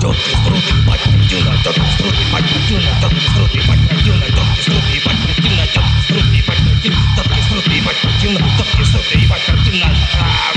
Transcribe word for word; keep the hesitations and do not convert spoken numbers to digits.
Тётки струт, ебать противно, тётки струт, ебать противно, тётки струт, ебать противно, тётки струт, ебать противно, тётки струт, ебать противно, тётки струт, ебать противно, тётки струт, ебать противно.